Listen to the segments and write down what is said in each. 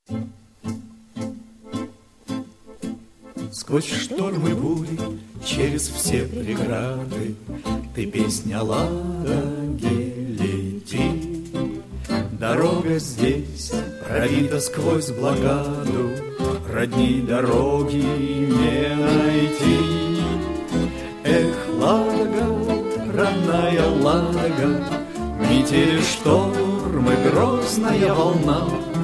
Сквозь штормы бури, через все преграды, ты, песня Ладоги, лети. Дорога здесь пробита сквозь блокаду, родни дороги не найти. Эх, Ладога, родная Ладога, метели, штормы, грозная волна.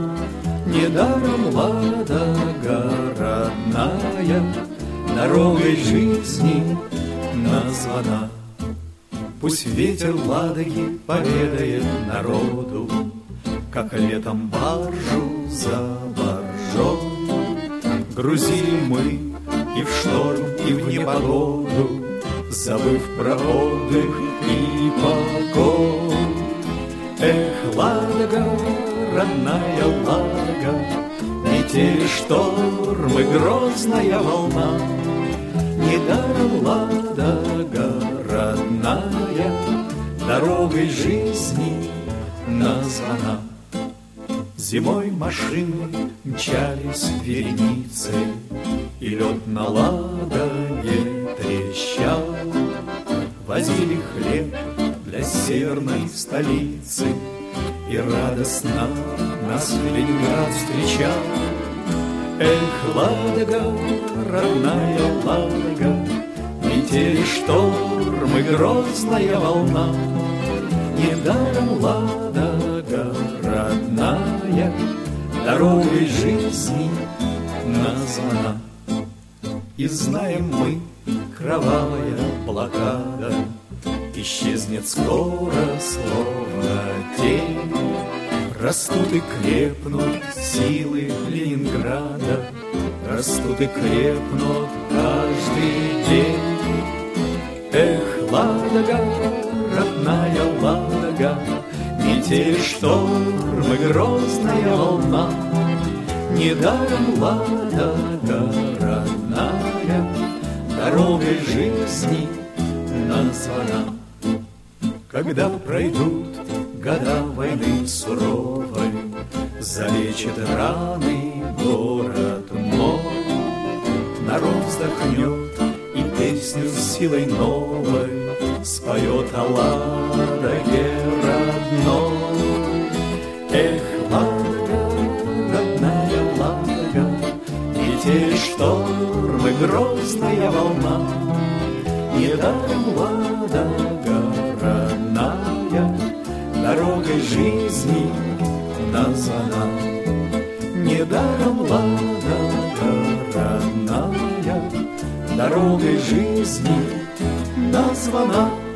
Недаром Ладога родная дорогой жизни названа. Пусть ветер Ладоги поведает народу, как летом баржу за баржой грузили мы и в шторм, и в непогоду, забыв про отдых и покой. Эх, Ладога, родная Ладога, метели, штормы, грозная волна. Недаром Ладога родная дорогой жизни названа. Зимой машины мчались вереницы, и лед на Ладоге трещал. Возили хлеб для северной столицы, и радостно нас Ленинград встречал. Эх, Ладога, родная Ладога, метели, штормы, грозная волна. Недаром Ладога родная дорогой жизни названа. И знаем мы, кровавая блокада исчезнет скоро, словно тень. Растут и крепнут силы Ленинграда, растут и крепнут каждый день. Эх, Ладога, родная Ладога, метели, штормы, грозная волна. Недаром Ладога родная дорогой жизни названа. Когда пройдут года войны суровой, залечит раны город мой. Народ вздохнет и песню с силой новой споет о Ладоге родной. Эх, Ладога, родная Ладога, метели, штормы, грозная волна. Недаром Ладога родная дорогой жизни названа. Недаром Ладога родная дорогой жизни названа.